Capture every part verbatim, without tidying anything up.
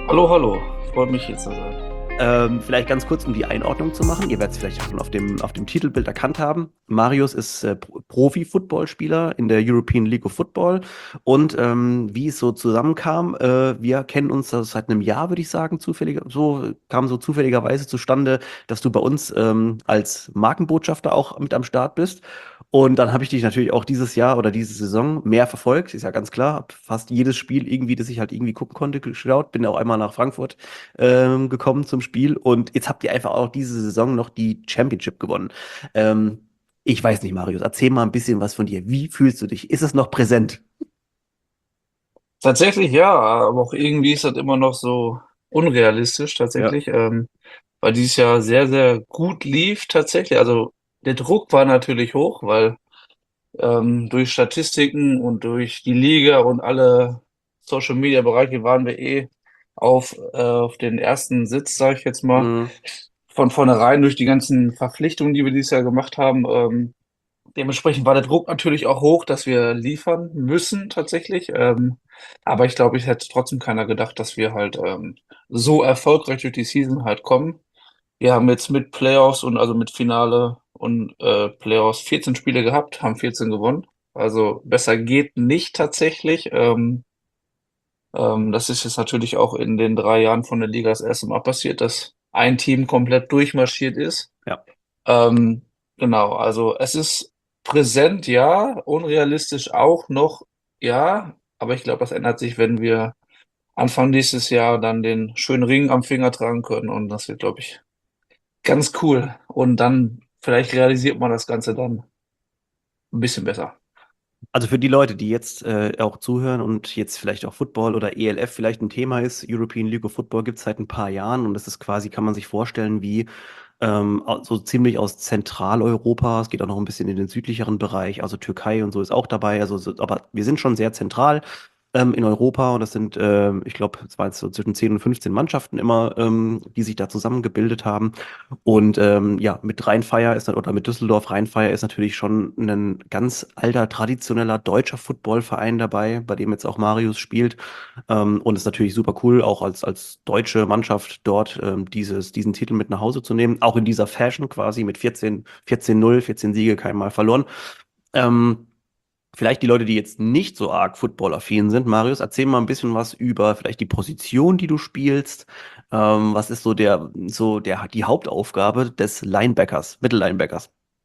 Hallo, hallo. Freut mich hier zu sein. Ähm, vielleicht ganz kurz, um die Einordnung zu machen. Ihr werdet es vielleicht schon auf dem, auf dem Titelbild erkannt haben. Marius ist äh, Pro- Profi-Footballspieler in der European League of Football. Und ähm, wie es so zusammenkam, äh, wir kennen uns das seit einem Jahr, würde ich sagen, zufällig, so kam so zufälligerweise zustande, dass du bei uns ähm, als Markenbotschafter auch mit am Start bist. Und dann habe ich dich natürlich auch dieses Jahr oder diese Saison mehr verfolgt, ist ja ganz klar. Hab fast jedes Spiel irgendwie, das ich halt irgendwie gucken konnte, geschaut. Bin auch einmal nach Frankfurt ähm, gekommen zum Spiel und jetzt habt ihr einfach auch diese Saison noch die Championship gewonnen. Ähm, Ich weiß nicht, Marius, erzähl mal ein bisschen was von dir. Wie fühlst du dich? Ist es noch präsent? Tatsächlich ja, aber auch irgendwie ist das immer noch so unrealistisch Ja. tatsächlich, ähm, weil dieses Jahr sehr, sehr gut lief tatsächlich. Also der Druck war natürlich hoch, weil ähm, durch Statistiken und durch die Liga und alle Social Media Bereiche waren wir eh auf, äh, auf den ersten Sitz, sage ich jetzt mal. Mhm. Von vornherein durch die ganzen Verpflichtungen, die wir dieses Jahr gemacht haben. Ähm, Dementsprechend war der Druck natürlich auch hoch, dass wir liefern müssen tatsächlich. Ähm, aber ich glaube, ich hätte trotzdem keiner gedacht, dass wir halt ähm, so erfolgreich durch die Season halt kommen. Wir haben jetzt mit Playoffs und also mit Finale und äh, Playoffs vierzehn Spiele gehabt, haben vierzehn gewonnen. Also besser geht nicht tatsächlich. Ähm, ähm, das ist jetzt natürlich auch in den drei Jahren von der Liga das erste Mal passiert, dass ein Team komplett durchmarschiert ist. Ja. Ähm, genau, also es ist präsent, ja, unrealistisch auch noch, ja, aber ich glaube, das ändert sich, wenn wir Anfang nächstes Jahr dann den schönen Ring am Finger tragen können und das wird, glaube ich, ganz cool. Und dann vielleicht realisiert man das Ganze dann ein bisschen besser. Also für die Leute, die jetzt äh, auch zuhören und jetzt vielleicht auch Football oder E L F vielleicht ein Thema ist, European League of Football gibt es seit ein paar Jahren und das ist quasi, kann man sich vorstellen, wie ähm, au- so ziemlich aus Zentraleuropa. Es geht auch noch ein bisschen in den südlicheren Bereich, also Türkei und so ist auch dabei. Also, so, aber wir sind schon sehr zentral ähm, in Europa und das sind, ähm, ich glaube, es waren jetzt so zwischen zehn und fünfzehn Mannschaften immer, ähm, die sich da zusammengebildet haben. Und ähm, ja, mit Rheinfeier ist dann, oder mit Düsseldorf Rheinfeier ist natürlich schon ein ganz alter, traditioneller deutscher Footballverein dabei, bei dem jetzt auch Marius spielt. Ähm, und es ist natürlich super cool, auch als, als deutsche Mannschaft dort ähm, dieses, diesen Titel mit nach Hause zu nehmen. Auch in dieser Fashion quasi mit vierzehn, vierzehn null, vierzehn Siege, kein Mal verloren. Ähm, Vielleicht die Leute, die jetzt nicht so arg footballaffin sind. Marius, erzähl mal ein bisschen was über vielleicht die Position, die du spielst. Ähm, was ist so der, so der, die Hauptaufgabe des Linebackers, Mittellinebackers?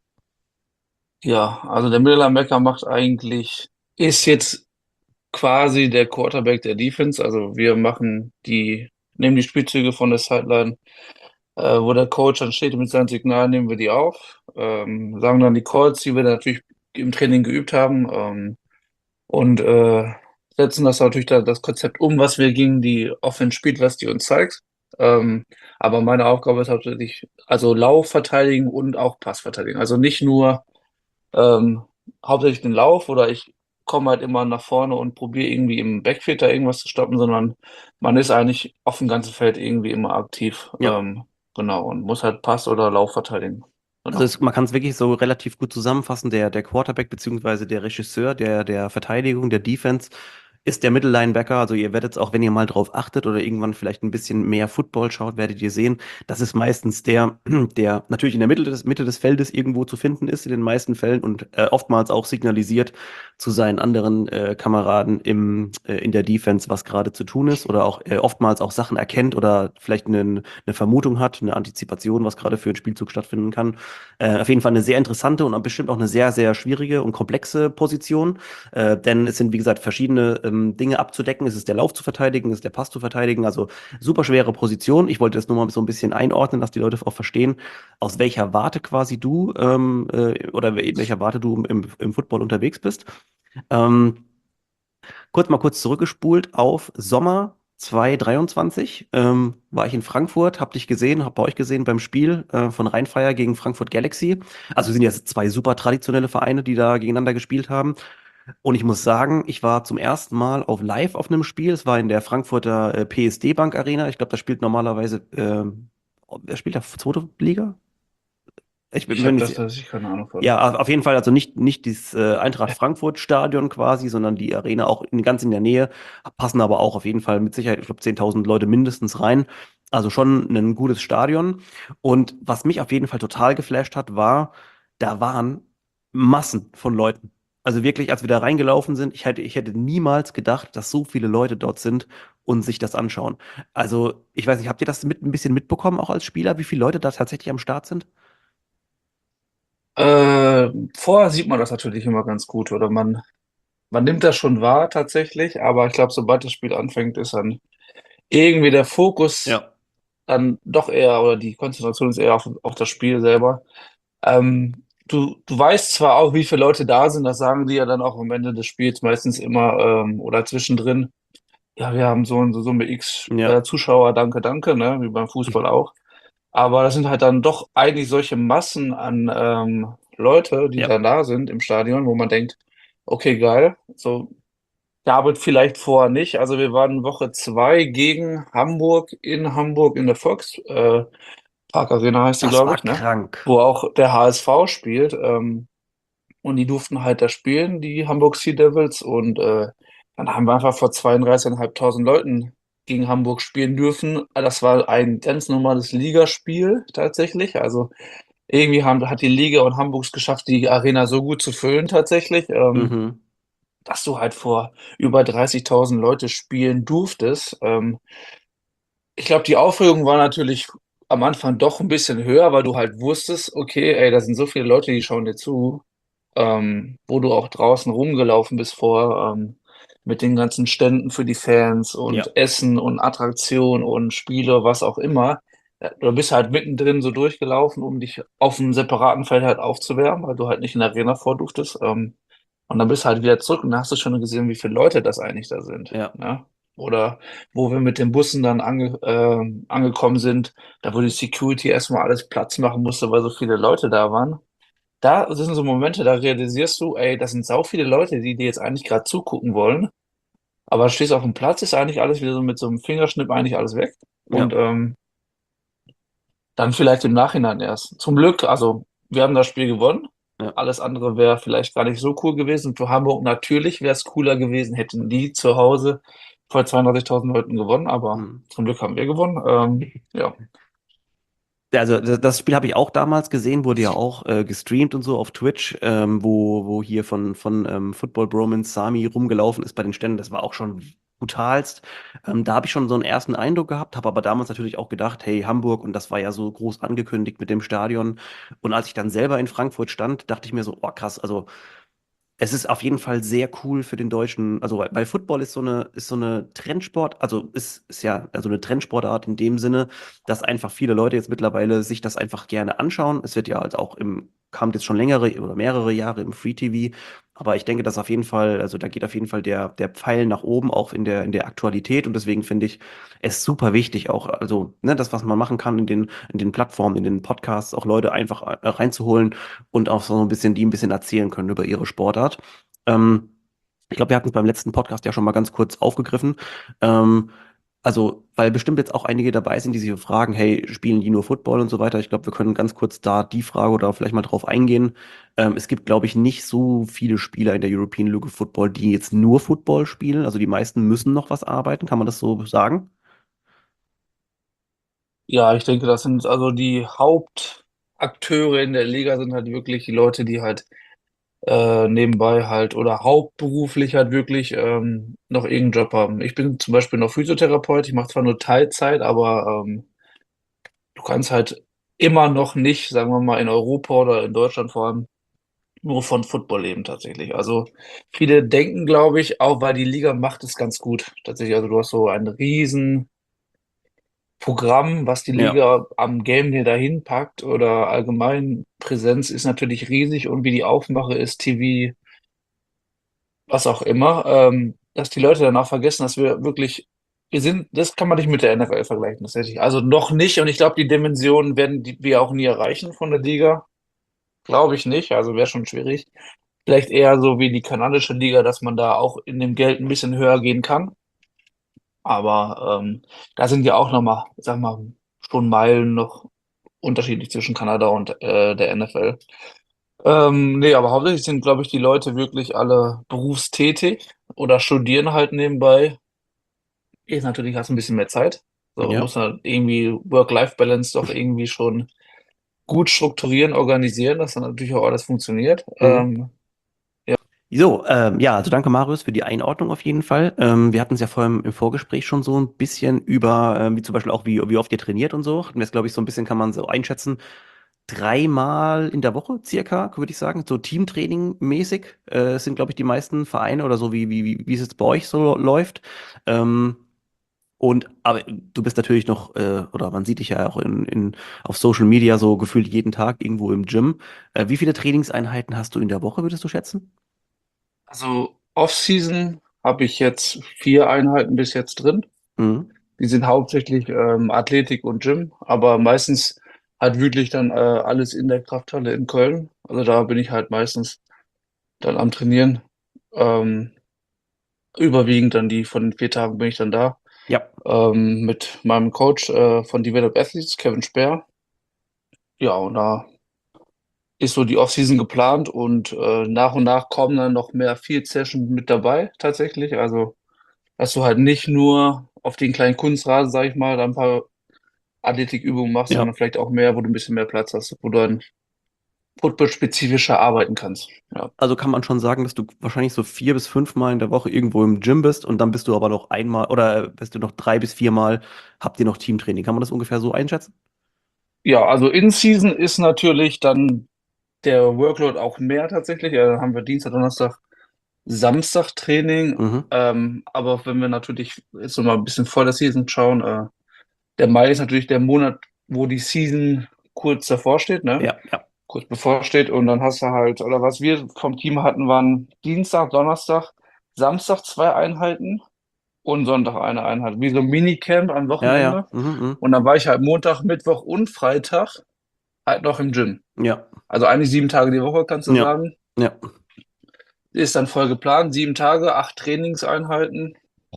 Ja, also der Mittellinebacker macht eigentlich, ist jetzt quasi der Quarterback der Defense. Also wir machen die, nehmen die Spielzüge von der Sideline, äh, wo der Coach dann steht mit seinem Signal, nehmen wir die auf, ähm, sagen dann die Calls, die wir dann natürlich im Training geübt haben, ähm, und äh, setzen das natürlich da, das Konzept um, was wir gegen die Offense spielt, was die uns zeigt. Ähm, aber meine Aufgabe ist hauptsächlich, also Lauf verteidigen und auch Pass verteidigen. Also nicht nur ähm, hauptsächlich den Lauf oder ich komme halt immer nach vorne und probiere irgendwie im Backfield da irgendwas zu stoppen, sondern man ist eigentlich auf dem ganzen Feld irgendwie immer aktiv. Ja. Ähm, genau, und muss halt Pass oder Lauf verteidigen. Also Genau. es, man kann es wirklich so relativ gut zusammenfassen. Der, der Quarterback beziehungsweise der Regisseur der, der Verteidigung, der Defense, ist der Mittellinebacker. Also ihr werdet es auch, wenn ihr mal drauf achtet oder irgendwann vielleicht ein bisschen mehr Football schaut, werdet ihr sehen, das ist meistens der, der natürlich in der Mitte des, Mitte des Feldes irgendwo zu finden ist, in den meisten Fällen und äh, oftmals auch signalisiert zu seinen anderen äh, Kameraden im, äh, in der Defense, was gerade zu tun ist oder auch äh, oftmals auch Sachen erkennt oder vielleicht einen, eine Vermutung hat, eine Antizipation, was gerade für einen Spielzug stattfinden kann. Äh, auf jeden Fall eine sehr interessante und bestimmt auch eine sehr, sehr schwierige und komplexe Position, äh, denn es sind, wie gesagt, verschiedene ähm, Dinge abzudecken. Es ist der Lauf zu verteidigen, es ist der Pass zu verteidigen, also super schwere Position. Ich wollte das nur mal so ein bisschen einordnen, dass die Leute auch verstehen, aus welcher Warte quasi du ähm, äh, oder in welcher Warte du im, im Football unterwegs bist. Ähm, Kurz mal kurz zurückgespult auf Sommer zwanzig dreiundzwanzig. Ähm, war ich in Frankfurt, hab dich gesehen, hab bei euch gesehen beim Spiel äh, von Rhein-Fire gegen Frankfurt Galaxy. Also sind ja zwei super traditionelle Vereine, die da gegeneinander gespielt haben. Und ich muss sagen, ich war zum ersten Mal auf live auf einem Spiel. Es war in der Frankfurter äh, P S D Bank Arena. Ich glaube, da spielt normalerweise, ähm, wer spielt da? Zweite Liga? Ich bin Ich mir habe nicht das sicher. tatsächlich keine Ahnung von. Ja, auf jeden Fall, also nicht, nicht dieses äh, Eintracht Frankfurt Stadion quasi, sondern die Arena auch in, ganz in der Nähe, passen aber auch auf jeden Fall mit Sicherheit, ich glaube, zehntausend Leute mindestens rein. Also schon ein gutes Stadion. Und was mich auf jeden Fall total geflasht hat, war, da waren Massen von Leuten. Also wirklich, als wir da reingelaufen sind, ich hätte, ich hätte niemals gedacht, dass so viele Leute dort sind und sich das anschauen. Also, ich weiß nicht, habt ihr das mit, ein bisschen mitbekommen, auch als Spieler, wie viele Leute da tatsächlich am Start sind? Äh, Vorher sieht man das natürlich immer ganz gut oder man, man nimmt das schon wahr tatsächlich, aber ich glaube, sobald das Spiel anfängt, ist dann irgendwie der Fokus Ja. dann doch eher oder die Konzentration ist eher auf, auf das Spiel selber. Ähm, du, du weißt zwar auch, wie viele Leute da sind, das sagen die ja dann auch am Ende des Spiels meistens immer ähm, oder zwischendrin. Ja, wir haben so und so Summe X Ja. äh, Zuschauer, danke, danke, ne, wie beim Fußball auch. Aber das sind halt dann doch eigentlich solche Massen an ähm, Leute, die Ja. dann da sind im Stadion, wo man denkt, okay, geil. So, David vielleicht vorher nicht. Also wir waren Woche zwei gegen Hamburg in Hamburg in der Volks äh, Park Arena heißt die, Das glaube war ich, ne? krank. Wo auch der H S V spielt. Ähm, und die durften halt da spielen, die Hamburg Sea Devils. Und äh, dann haben wir einfach vor zweiunddreißigtausendfünfhundert Leuten gegen Hamburg spielen dürfen. Das war ein ganz normales Ligaspiel tatsächlich. Also irgendwie haben, hat die Liga und Hamburg es geschafft, die Arena so gut zu füllen tatsächlich, ähm, Mhm. dass du halt vor über dreißigtausend Leute spielen durftest. Ähm, ich glaube, die Aufregung war natürlich am Anfang doch ein bisschen höher, weil du halt wusstest, okay, ey, da sind so viele Leute, die schauen dir zu, ähm, wo du auch draußen rumgelaufen bist vor, ähm, mit den ganzen Ständen für die Fans Ja. und Essen und Attraktion und Spiele, was auch immer. Ja, du bist halt mittendrin so durchgelaufen, um dich auf einem separaten Feld halt aufzuwärmen, weil du halt nicht in der Arena vor durftest. Ähm, und dann bist du halt wieder zurück und dann hast du schon gesehen, wie viele Leute das eigentlich da sind. Ja. Ne? Oder wo wir mit den Bussen dann ange, äh, angekommen sind, da wo die Security erstmal alles Platz machen musste, weil so viele Leute da waren. Da sind so Momente, da realisierst du, ey, das sind sau viele Leute, die dir jetzt eigentlich gerade zugucken wollen. Aber du stehst auf dem Platz, ist eigentlich alles wieder so mit so einem Fingerschnipp eigentlich alles weg. Und Ja. ähm, dann vielleicht im Nachhinein erst. Zum Glück, also wir haben das Spiel gewonnen. Ja. Alles andere wäre vielleicht gar nicht so cool gewesen. Für Hamburg natürlich wäre es cooler gewesen, hätten die zu Hause vor zweiunddreißigtausend Leuten gewonnen. Aber Mhm. zum Glück haben wir gewonnen. Ähm, ja. Ja, also das das Spiel habe ich auch damals gesehen, wurde ja auch äh, gestreamt und so auf Twitch, ähm, wo, wo hier von, von ähm, Football Bromance Sami rumgelaufen ist bei den Ständen. Das war auch schon brutalst. Ähm, da habe ich schon so einen ersten Eindruck gehabt, habe aber damals natürlich auch gedacht, hey, Hamburg, und das war ja so groß angekündigt mit dem Stadion. Und als ich dann selber in Frankfurt stand, dachte ich mir so, oh krass, also es ist auf jeden Fall sehr cool für den deutschen, also weil weil Football ist so eine, ist so eine Trendsport, also ist, ist ja also eine Trendsportart in dem Sinne, dass einfach viele Leute jetzt mittlerweile sich das einfach gerne anschauen. Es wird ja halt auch im, kam jetzt schon längere oder mehrere Jahre im Free T V. Aber ich denke, dass auf jeden Fall, also da geht auf jeden Fall der, der Pfeil nach oben, auch in der, in der Aktualität. Und deswegen finde ich es super wichtig, auch, also, ne, das, was man machen kann in den, in den Plattformen, in den Podcasts, auch Leute einfach äh, reinzuholen und auch so ein bisschen, die ein bisschen erzählen können über ihre Sportart. Ähm, Ich glaube, wir hatten es beim letzten Podcast ja schon mal ganz kurz aufgegriffen. Ähm, also, weil bestimmt jetzt auch einige dabei sind, die sich fragen, hey, spielen die nur Football und so weiter. Ich glaube, wir können ganz kurz da die Frage oder vielleicht mal drauf eingehen. Ähm, es gibt, glaube ich, nicht so viele Spieler in der European League of Football, die jetzt nur Football spielen. Also die meisten müssen noch was arbeiten. Kann man das so sagen? Ja, ich denke, das sind also die Hauptakteure in der Liga sind halt wirklich die Leute, die halt äh, nebenbei halt oder hauptberuflich halt wirklich ähm, noch irgendeinen Job haben. Ich bin zum Beispiel noch Physiotherapeut, ich mache zwar nur Teilzeit, aber ähm, du kannst halt immer noch nicht, sagen wir mal, in Europa oder in Deutschland vor allem nur von Football leben tatsächlich. Also viele denken, glaube ich, auch weil die Liga macht es ganz gut tatsächlich. Also du hast so ein riesen Programm, was die Ja, Liga am Game Day dahin packt oder allgemein Präsenz ist natürlich riesig und wie die Aufmache ist, T V, was auch immer, ähm, dass die Leute danach vergessen, dass wir wirklich, wir sind, das kann man nicht mit der N F L vergleichen, tatsächlich. Also noch nicht und ich glaube, die Dimensionen werden die, wir auch nie erreichen von der Liga. Glaube ich nicht, also wäre schon schwierig. Vielleicht eher so wie die kanadische Liga, dass man da auch in dem Geld ein bisschen höher gehen kann. Aber ähm, da sind ja auch nochmal, sag mal, schon Meilen noch unterschiedlich zwischen Kanada und äh, der N F L. Ähm, nee, aber hauptsächlich sind, glaube ich, die Leute wirklich alle berufstätig oder studieren halt nebenbei. Jetzt natürlich hast du ein bisschen mehr Zeit. So, Ja. muss halt irgendwie Work-Life-Balance doch irgendwie schon gut strukturieren, organisieren, dass dann natürlich auch alles funktioniert. Mhm. Ähm, So, ähm, ja, also danke Marius für die Einordnung auf jeden Fall. Ähm, wir hatten es ja vorhin im im Vorgespräch schon so ein bisschen über, ähm, wie zum Beispiel auch, wie, wie oft ihr trainiert und so. Hatten wir es, glaube ich, so ein bisschen, kann man so einschätzen, dreimal in der Woche circa, würde ich sagen, so Teamtraining mäßig. Äh, es sind, glaube ich, die meisten Vereine oder so, wie, wie, wie, wie es jetzt bei euch so läuft. Ähm, und aber du bist natürlich noch, äh, oder man sieht dich ja auch in, in, auf Social Media so gefühlt jeden Tag irgendwo im Gym. Äh, wie viele Trainingseinheiten hast du in der Woche, würdest du schätzen? also Off-Season habe ich jetzt vier Einheiten bis jetzt drin. Mhm. Die sind hauptsächlich ähm, Athletik und Gym, aber meistens halt wirklich dann äh, alles in der Krafthalle in Köln. Also da bin ich halt meistens dann am Trainieren. Ähm, Überwiegend dann die von den vier Tagen bin ich dann da. Ja, Ähm, mit meinem Coach äh, von Develop Athletes, Kevin Speer. Ja, und da ist so die Offseason geplant und äh, nach und nach kommen dann noch mehr Field Sessions mit dabei, tatsächlich. Also, dass du halt nicht nur auf den kleinen Kunstrasen, sag ich mal, da ein paar Athletikübungen machst, ja. sondern vielleicht auch mehr, wo du ein bisschen mehr Platz hast, wo du dann football-spezifischer arbeiten kannst. Ja. Also kann man schon sagen, dass du wahrscheinlich so vier bis fünfmal in der Woche irgendwo im Gym bist und dann bist du aber noch einmal oder bist du noch drei bis viermal, habt ihr noch Teamtraining. Kann man das ungefähr so einschätzen? Ja, also In-Season ist natürlich dann der Workload auch mehr tatsächlich. Ja, dann haben wir Dienstag, Donnerstag, Samstag Training. Mhm. Ähm, aber wenn wir natürlich jetzt noch mal ein bisschen vor der Season schauen, äh, der Mai ist natürlich der Monat, wo die Season kurz davor steht, ne? Ja, ja, Kurz bevor steht. Und dann hast du halt, oder was wir vom Team hatten, waren Dienstag, Donnerstag, Samstag zwei Einheiten und Sonntag eine Einheit. Wie so ein Minicamp am ja, ja. Wochenende. Mhm, mhm. Und dann war ich halt Montag, Mittwoch und Freitag halt noch im Gym. Ja, Also eigentlich sieben Tage die Woche, kannst du ja, sagen. ja, Ist dann voll geplant. Sieben Tage, acht Trainingseinheiten.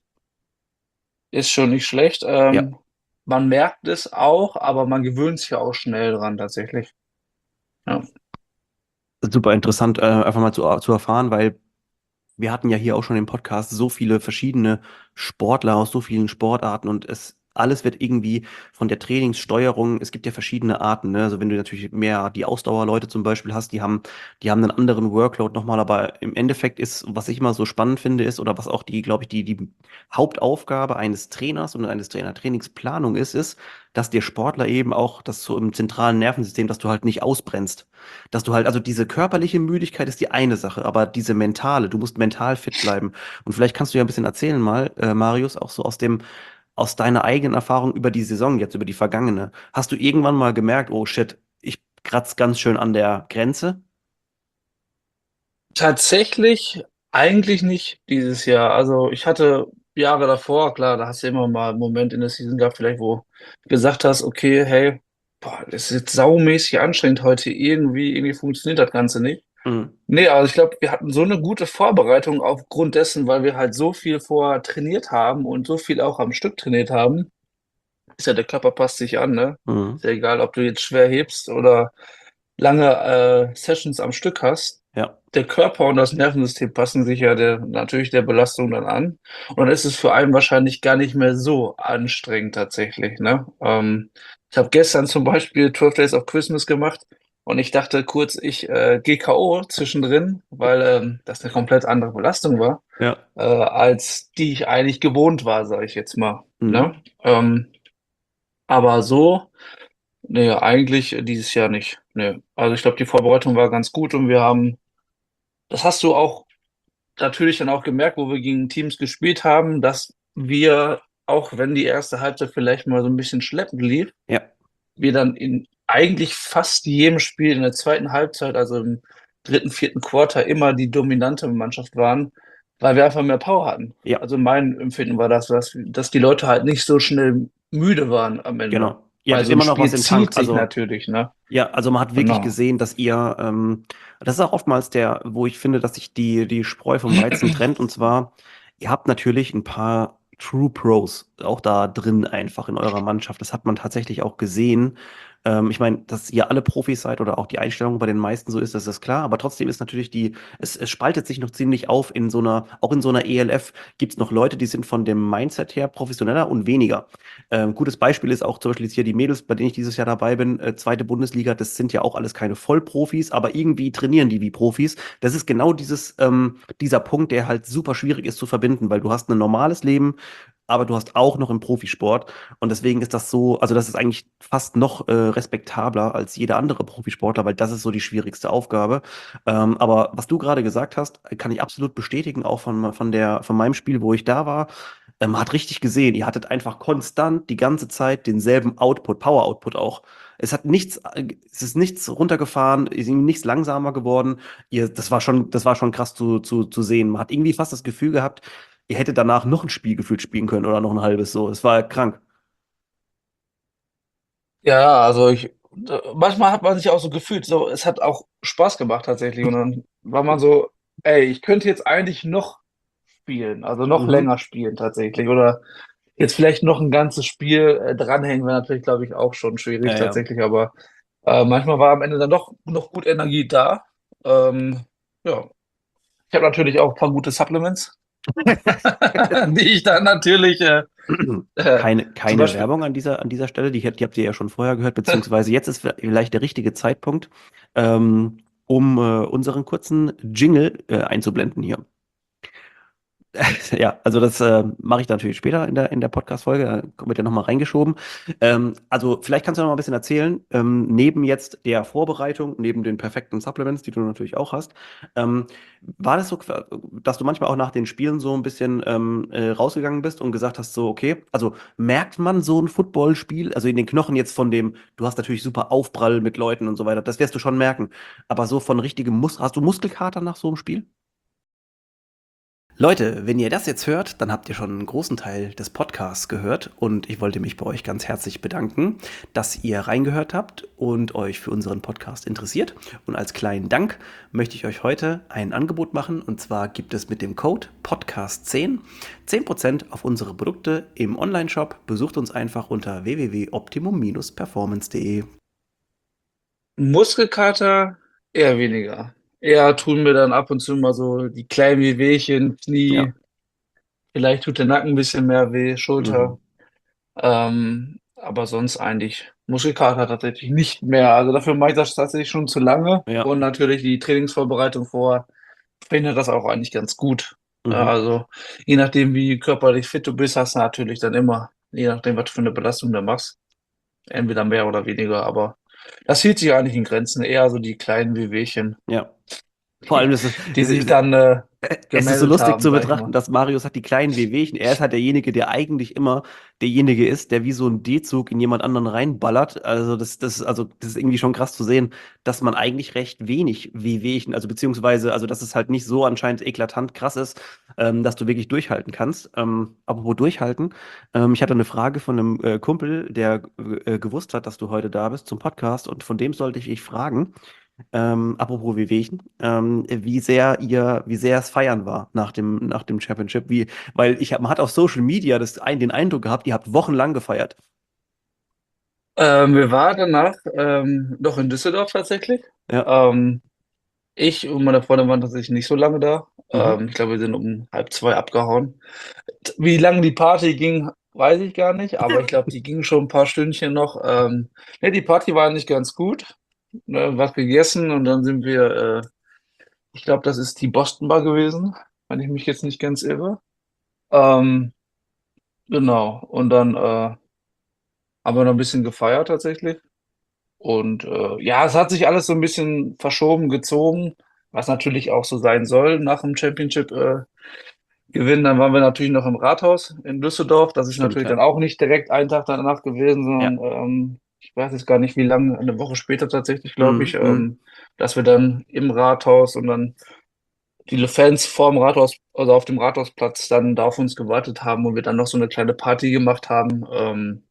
Ist schon nicht schlecht. ja. Ähm, man merkt es auch, aber man gewöhnt sich ja auch schnell dran tatsächlich. Ja. Super interessant, äh, einfach mal zu, zu erfahren, weil wir hatten ja hier auch schon im Podcast so viele verschiedene Sportler aus so vielen Sportarten und es alles wird irgendwie von der Trainingssteuerung, es gibt ja verschiedene Arten, ne? Also wenn du natürlich mehr die Ausdauerleute zum Beispiel hast, die haben, die haben einen anderen Workload nochmal, aber im Endeffekt ist, was ich immer so spannend finde, ist, oder was auch die, glaube ich, die, die Hauptaufgabe eines Trainers und eines Trainer-Trainingsplanung ist, ist, dass der Sportler eben auch das so im zentralen Nervensystem, dass du halt nicht ausbrennst. Dass du halt, also diese körperliche Müdigkeit ist die eine Sache, aber diese mentale, du musst mental fit bleiben. Und vielleicht kannst du ja ein bisschen erzählen mal, äh, Marius, auch so aus dem, aus deiner eigenen Erfahrung über die Saison jetzt, über die vergangene. Hast du irgendwann mal gemerkt, oh shit, ich kratz ganz schön an der Grenze? Tatsächlich eigentlich nicht dieses Jahr. Also ich hatte Jahre davor, klar, da hast du immer mal einen Moment in der Season gehabt, vielleicht, wo du gesagt hast, okay, hey, boah, das ist jetzt saumäßig anstrengend heute irgendwie, irgendwie funktioniert das Ganze nicht. Mhm. Nee, also ich glaube, wir hatten so eine gute Vorbereitung aufgrund dessen, weil wir halt so viel vorher trainiert haben und so viel auch am Stück trainiert haben. Ist ja, der Körper passt sich an, ne? Mhm. Ist ja egal, ob du jetzt schwer hebst oder lange äh, Sessions am Stück hast. Ja, Der Körper und das Nervensystem passen sich ja der, natürlich der Belastung dann an. Und dann ist es für einen wahrscheinlich gar nicht mehr so anstrengend tatsächlich, ne? Ähm, ich habe gestern zum Beispiel zwölf Days of Christmas gemacht und ich dachte kurz, ich äh, gehe K O zwischendrin, weil ähm, das eine komplett andere Belastung war, ja. äh, als die ich eigentlich gewohnt war, sage ich jetzt mal, Mhm. ne? Ähm, aber so, nee, eigentlich dieses Jahr nicht. Nee. Also ich glaube, die Vorbereitung war ganz gut und wir haben, das hast du auch natürlich dann auch gemerkt, wo wir gegen Teams gespielt haben, dass wir, auch wenn die erste Halbzeit vielleicht mal so ein bisschen schleppend lief, Ja, wir dann in eigentlich fast jedem Spiel in der zweiten Halbzeit, also im dritten, vierten Quarter, immer die dominante Mannschaft waren, weil wir einfach mehr Power hatten. ja. Also mein Empfinden war das, dass, dass die Leute halt nicht so schnell müde waren am Ende. Genau. Ihr Weil hattet so ein immer noch was Spiel im Tank. zieht sich Also natürlich, ne? ja, also man hat wirklich Genau. gesehen, dass ihr, ähm, das ist auch oftmals der, wo ich finde, dass sich die, die Spreu vom Weizen trennt. Und zwar, ihr habt natürlich ein paar True Pros auch da drin einfach in eurer Mannschaft. Das hat man tatsächlich auch gesehen. Ähm, ich meine, dass ihr alle Profis seid oder auch die Einstellung bei den meisten so ist, das ist klar. Aber trotzdem ist natürlich die, es, es spaltet sich noch ziemlich auf in so einer, auch in so einer E L F gibt es noch Leute, die sind von dem Mindset her professioneller und weniger. Ähm, gutes Beispiel ist auch zum Beispiel jetzt hier die Mädels, bei denen ich dieses Jahr dabei bin, äh, zweite Bundesliga, das sind ja auch alles keine Vollprofis, aber irgendwie trainieren die wie Profis. Das ist genau dieses, ähm, dieser Punkt, der halt super schwierig ist zu verbinden, weil du hast ein normales Leben, aber du hast auch noch einen Profisport. Und deswegen ist das so, also das ist eigentlich fast noch äh, respektabler als jeder andere Profisportler, weil das ist so die schwierigste Aufgabe. Ähm, aber was du gerade gesagt hast, kann ich absolut bestätigen, auch von, von der, von meinem Spiel, wo ich da war. Ähm, man hat richtig gesehen, ihr hattet einfach konstant die ganze Zeit denselben Output, Power-Output auch. Es hat nichts, äh, es ist nichts runtergefahren, ist irgendwie nichts langsamer geworden. Ihr, das war schon, das war schon krass zu, zu, zu sehen. Man hat irgendwie fast das Gefühl gehabt, ihr hättet danach noch ein Spiel gefühlt spielen können oder noch ein halbes so. Es war krank. Ja, ja, also ich, äh, manchmal hat man sich auch so gefühlt, so, es hat auch Spaß gemacht tatsächlich. Und dann war man so, ey, ich könnte jetzt eigentlich noch spielen, also noch Mhm. länger spielen tatsächlich. Oder jetzt vielleicht noch ein ganzes Spiel äh, dranhängen, wäre natürlich, glaube ich, auch schon schwierig Ja, ja. tatsächlich. Aber äh, manchmal war am Ende dann doch noch gut Energie da. Ähm, ja, ich habe natürlich auch ein paar gute Supplements, die ich dann natürlich äh, äh, Keine, zum keine Beispiel. Werbung an dieser, an dieser Stelle, die, die habt ihr ja schon vorher gehört, beziehungsweise jetzt ist vielleicht der richtige Zeitpunkt, ähm, um äh, unseren kurzen Jingle äh, einzublenden hier. Ja, also das äh, mache ich natürlich später in der, in der Podcast-Folge, da wird ja nochmal reingeschoben. Ähm, also vielleicht kannst du noch mal ein bisschen erzählen, ähm, neben jetzt der Vorbereitung, neben den perfekten Supplements, die du natürlich auch hast, ähm, war das so, qua- dass du manchmal auch nach den Spielen so ein bisschen ähm, äh, rausgegangen bist und gesagt hast, so, okay, also merkt man so ein Footballspiel, also in den Knochen jetzt von dem, du hast natürlich super Aufprall mit Leuten und so weiter, das wirst du schon merken, aber so von richtigem Mus hast du Muskelkater nach so einem Spiel? Leute, wenn ihr das jetzt hört, dann habt ihr schon einen großen Teil des Podcasts gehört und ich wollte mich bei euch ganz herzlich bedanken, dass ihr reingehört habt und euch für unseren Podcast interessiert. Und als kleinen Dank möchte ich euch heute ein Angebot machen und zwar gibt es mit dem Code Podcast zehn zehn Prozent auf unsere Produkte im Onlineshop. Besucht uns einfach unter w w w punkt optimum performance punkt de. Muskelkater eher weniger. Eher tun mir dann ab und zu mal so die kleinen Wehwehchen, Ja. Knie, vielleicht tut der Nacken ein bisschen mehr weh, Schulter. Mhm. Ähm, aber sonst eigentlich Muskelkater tatsächlich nicht mehr. Also dafür mache ich das tatsächlich schon zu lange. Ja. Und natürlich die Trainingsvorbereitung vor verhindert das auch eigentlich ganz gut. Ja, Mhm. also je nachdem, wie körperlich fit du bist, hast du natürlich dann immer, je nachdem, was du für eine Belastung da machst, entweder mehr oder weniger. Aber das hielt sich eigentlich in Grenzen. Eher so die kleinen Wehwehchen, Ja. Vor allem, die, das ist, die es sich ist, dann äh, es ist so gemeldet lustig haben, zu sag ich betrachten, mal. dass Marius hat die kleinen Wehwehchen. Er ist halt derjenige, der eigentlich immer derjenige ist, der wie so ein D-Zug in jemand anderen reinballert. Also das, das, also das ist irgendwie schon krass zu sehen, dass man eigentlich recht wenig Wehwehchen, also beziehungsweise, also dass es halt nicht so anscheinend eklatant krass ist, ähm, dass du wirklich durchhalten kannst. Ähm, apropos durchhalten, ähm, ich hatte eine Frage von einem äh, Kumpel, der äh, gewusst hat, dass du heute da bist zum Podcast und von dem sollte ich dich fragen. Ähm, apropos Wehwehchen, ähm, wie sehr ihr, wie sehr es feiern war nach dem, nach dem Championship, wie, weil ich hab, man hat auf Social Media das, ein, den Eindruck gehabt, ihr habt wochenlang gefeiert. Ähm, wir waren danach ähm, noch in Düsseldorf tatsächlich. Ja. Ähm, Ich und meine Freundin waren tatsächlich nicht so lange da. Mhm. Ähm, ich glaube, wir sind um halb zwei abgehauen. Wie lange die Party ging, weiß ich gar nicht, aber ich glaube, die ging schon ein paar Stündchen noch. Ähm, ne, die Party war nicht ganz gut. Ne, was gegessen und dann sind wir, äh, ich glaube, das ist die Boston Bar gewesen, wenn ich mich jetzt nicht ganz irre. Ähm, genau. Und dann äh, haben wir noch ein bisschen gefeiert tatsächlich. Und äh, ja, es hat sich alles so ein bisschen verschoben, gezogen, was natürlich auch so sein soll nach dem Championship. Äh, gewinnen. Dann waren wir natürlich noch im Rathaus in Düsseldorf. Das ist Stimmt, natürlich dann ja. auch nicht direkt einen Tag danach gewesen, Ja. sondern ähm, ich weiß jetzt gar nicht, wie lange, eine Woche später tatsächlich, glaube ich, Mhm. Mhm. ähm, dass wir dann im Rathaus und dann die Fans vorm Rathaus, also auf dem Rathausplatz dann da auf uns gewartet haben und wir dann noch so eine kleine Party gemacht haben. Ähm,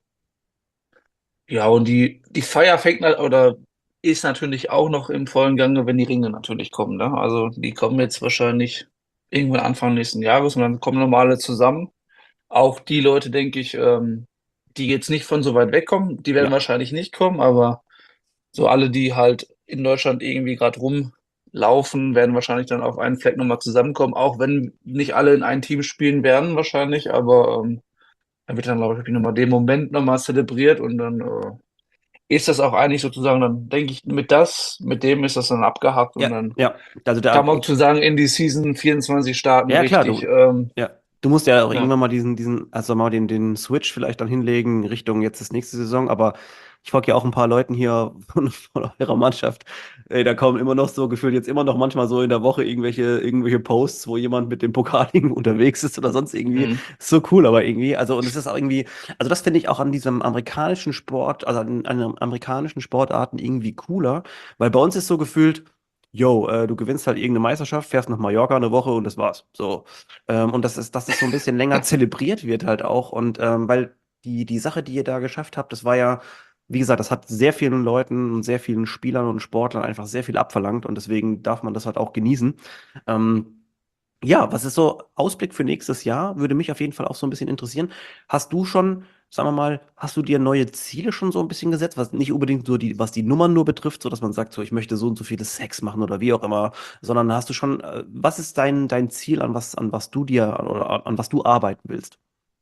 ja, und die, die Feier fängt na- oder ist natürlich auch noch im vollen Gange, wenn die Ringe natürlich kommen. Ne? Also die kommen jetzt wahrscheinlich irgendwann Anfang nächsten Jahres und dann kommen normale zusammen. Auch die Leute, denke ich, ähm, die jetzt nicht von so weit wegkommen, die werden Ja, wahrscheinlich nicht kommen, aber so alle, die halt in Deutschland irgendwie gerade rumlaufen, werden wahrscheinlich dann auf einen Fleck nochmal zusammenkommen, auch wenn nicht alle in ein Team spielen werden wahrscheinlich, aber ähm, dann wird dann, glaube ich, nochmal den Moment nochmal zelebriert und dann äh, ist das auch eigentlich sozusagen, dann denke ich, mit das, mit dem ist das dann abgehakt und ja, dann ja. Also da, kann man sozusagen in die Season vierundzwanzig starten, ja klar, richtig. du, Ähm, ja. Du musst ja auch ja. irgendwann mal diesen, diesen, also mal den, den Switch vielleicht dann hinlegen Richtung jetzt das nächste Saison, aber ich folge ja auch ein paar Leuten hier von, von eurer Mannschaft. Ey, da kommen immer noch so gefühlt jetzt immer noch manchmal so in der Woche irgendwelche, irgendwelche Posts, wo jemand mit dem Pokal irgendwo unterwegs ist oder sonst irgendwie. Mhm. Ist so cool, aber irgendwie, also und es ist auch irgendwie, also das finde ich auch an diesem amerikanischen Sport, also an, an amerikanischen Sportarten irgendwie cooler, weil bei uns ist so gefühlt, yo, äh, du gewinnst halt irgendeine Meisterschaft, fährst nach Mallorca eine Woche und das war's. So. Ähm, und das ist, dass das so ein bisschen länger zelebriert wird halt auch. Und ähm, weil die, die Sache, die ihr da geschafft habt, das war ja, wie gesagt, das hat sehr vielen Leuten und sehr vielen Spielern und Sportlern einfach sehr viel abverlangt und deswegen darf man das halt auch genießen. Ähm, ja, was ist so Ausblick für nächstes Jahr? Würde mich auf jeden Fall auch so ein bisschen interessieren. Hast du schon, sagen wir mal, hast du dir neue Ziele schon so ein bisschen gesetzt, was nicht unbedingt so die, was die Nummern nur betrifft, so dass man sagt, so ich möchte so und so viele Sex machen oder wie auch immer, sondern hast du schon, äh, was ist dein dein Ziel, an was an was du dir oder an was du arbeiten willst?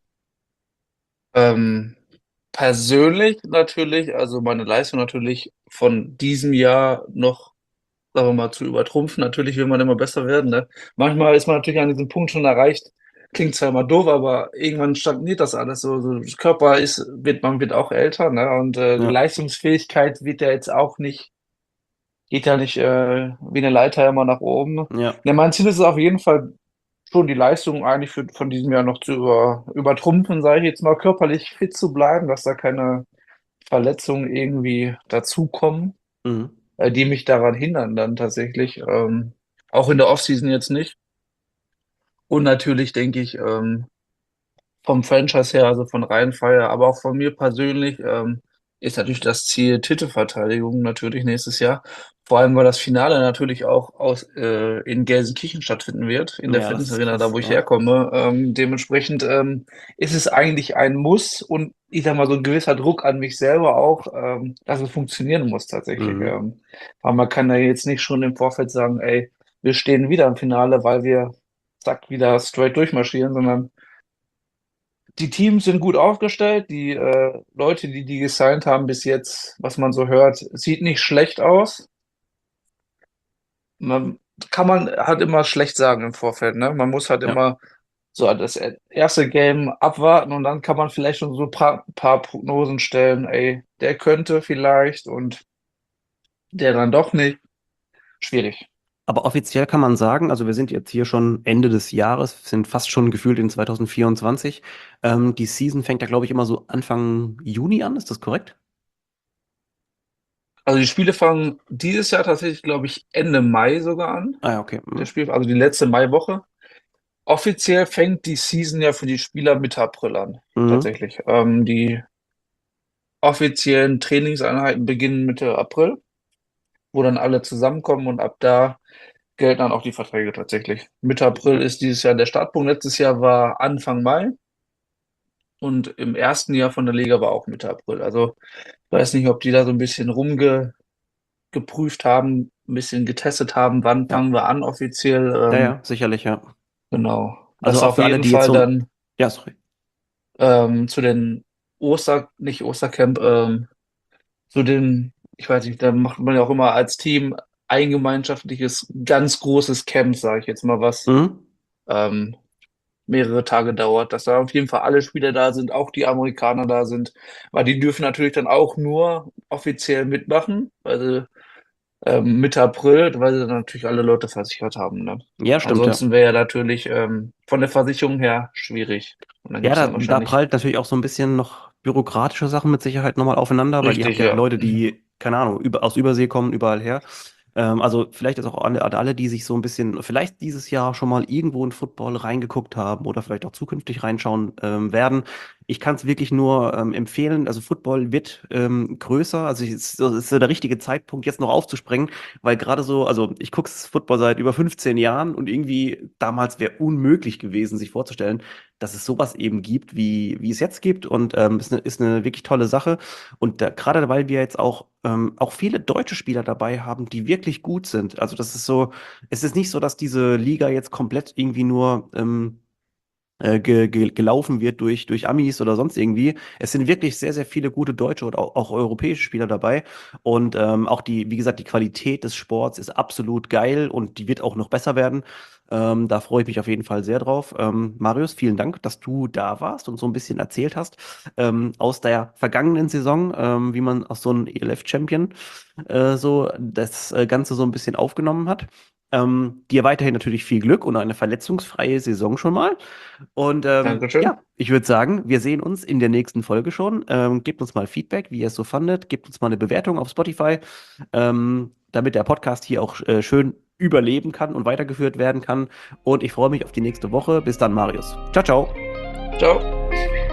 Ähm, persönlich natürlich, also meine Leistung natürlich von diesem Jahr noch, sagen wir mal, zu übertrumpfen. Natürlich will man immer besser werden, ne? Manchmal ist man natürlich an diesem Punkt schon erreicht. Klingt zwar immer doof, aber irgendwann stagniert das alles so. So das Körper ist, wird, man wird auch älter, ne? Und äh, die Ja, Leistungsfähigkeit wird ja jetzt auch nicht, geht ja nicht äh, wie eine Leiter immer nach oben. ja, Ne, mein Ziel ist es auf jeden Fall schon die Leistung eigentlich für, von diesem Jahr noch zu über, übertrumpfen, sage ich jetzt mal, körperlich fit zu bleiben, dass da keine Verletzungen irgendwie dazukommen, mhm. äh, die mich daran hindern dann tatsächlich. Ähm, auch in der Offseason jetzt nicht. Und natürlich denke ich, ähm, vom Franchise her, also von Rheinfire, aber auch von mir persönlich, ähm, ist natürlich das Ziel Titelverteidigung natürlich nächstes Jahr. Vor allem, weil das Finale natürlich auch aus, äh, in Gelsenkirchen stattfinden wird, in der Ja, das ist Fitnessarena, da krass, wo ich ja. herkomme. Ähm, dementsprechend ähm, ist es eigentlich ein Muss und ich sag mal so ein gewisser Druck an mich selber auch, ähm, dass es funktionieren muss tatsächlich. Mhm. Ähm, weil man kann ja jetzt nicht schon im Vorfeld sagen, ey, wir stehen wieder im Finale, weil wir zack wieder straight durchmarschieren, sondern die Teams sind gut aufgestellt. Die äh, Leute, die die gesigned haben bis jetzt, was man so hört, sieht nicht schlecht aus. Man kann man halt immer schlecht sagen im Vorfeld, ne? Man muss halt Ja. immer so das erste Game abwarten und dann kann man vielleicht schon so ein paar, paar Prognosen stellen. Ey, der könnte vielleicht und der dann doch nicht. Schwierig. Aber offiziell kann man sagen, also wir sind jetzt hier schon Ende des Jahres, sind fast schon gefühlt in zwanzig vierundzwanzig. Ähm, die Season fängt ja, glaube ich, immer so Anfang Juni an, ist das korrekt? Also die Spiele fangen dieses Jahr tatsächlich, glaube ich, Ende Mai sogar an. Ah ja, okay. Der Mhm. Spiel, also die letzte Maiwoche. Offiziell fängt die Season ja für die Spieler Mitte April an, Mhm. tatsächlich. Ähm, die offiziellen Trainingseinheiten beginnen Mitte April, wo dann alle zusammenkommen und ab da gelten dann auch die Verträge tatsächlich. Mitte April ist dieses Jahr der Startpunkt. Letztes Jahr war Anfang Mai und im ersten Jahr von der Liga war auch Mitte April. Also ich weiß nicht, ob die da so ein bisschen rumgeprüft haben, ein bisschen getestet haben, wann Ja. fangen wir an offiziell. Ja, Ähm, ja, sicherlich, ja. genau. Also Das auch auf für alle, jeden die jetzt Fall so. dann Ja, sorry. ähm, zu den Oster, nicht Ostercamp, ähm, zu den, ich weiß nicht, da macht man ja auch immer als Team ein gemeinschaftliches, ganz großes Camp, sage ich jetzt mal, was Mhm. ähm, mehrere Tage dauert, dass da auf jeden Fall alle Spieler da sind, auch die Amerikaner da sind, weil die dürfen natürlich dann auch nur offiziell mitmachen, weil sie ähm, Mitte April, weil sie dann natürlich alle Leute versichert haben. Ne? Ja, stimmt, ja. Ansonsten wäre ja natürlich ähm, von der Versicherung her schwierig. Und dann Ja, gibt es da, dann da wahrscheinlich, prallt natürlich auch so ein bisschen noch bürokratische Sachen mit Sicherheit nochmal aufeinander, weil ihr habt richtig, ja ja. Leute, die, keine Ahnung, über, aus Übersee kommen, überall her. Ähm, also vielleicht ist auch alle, alle, die sich so ein bisschen, vielleicht dieses Jahr schon mal irgendwo in Football reingeguckt haben oder vielleicht auch zukünftig reinschauen ähm, werden. Ich kann es wirklich nur ähm, empfehlen. Also Football wird ähm, größer. Also es ist, es ist so der richtige Zeitpunkt, jetzt noch aufzuspringen, weil gerade so, also ich gucke Football seit über fünfzehn Jahren und irgendwie damals wäre unmöglich gewesen, sich vorzustellen, dass es sowas eben gibt, wie, wie es jetzt gibt. Und ähm, ist eine, ist eine wirklich tolle Sache. Und da, gerade weil wir jetzt auch, ähm, auch viele deutsche Spieler dabei haben, die wirklich gut sind. Also das ist so, es ist nicht so, dass diese Liga jetzt komplett irgendwie nur ähm, äh, ge ge gelaufen wird durch, durch Amis oder sonst irgendwie. Es sind wirklich sehr, sehr viele gute deutsche und auch, auch europäische Spieler dabei. Und ähm, auch die, wie gesagt, die Qualität des Sports ist absolut geil und die wird auch noch besser werden. Ähm, da freue ich mich auf jeden Fall sehr drauf. Ähm, Marius, vielen Dank, dass du da warst und so ein bisschen erzählt hast ähm, aus der vergangenen Saison, ähm, wie man aus so einem E L F-Champion äh, so das äh, Ganze so ein bisschen aufgenommen hat. Ähm, dir weiterhin natürlich viel Glück und eine verletzungsfreie Saison schon mal. Und ähm, Dankeschön. ja, ich würde sagen, wir sehen uns in der nächsten Folge schon. Ähm, gebt uns mal Feedback, wie ihr es so fandet. Gebt uns mal eine Bewertung auf Spotify, ähm, damit der Podcast hier auch äh, schön überleben kann und weitergeführt werden kann. Und ich freue mich auf die nächste Woche. Bis dann, Marius. Ciao, ciao. Ciao.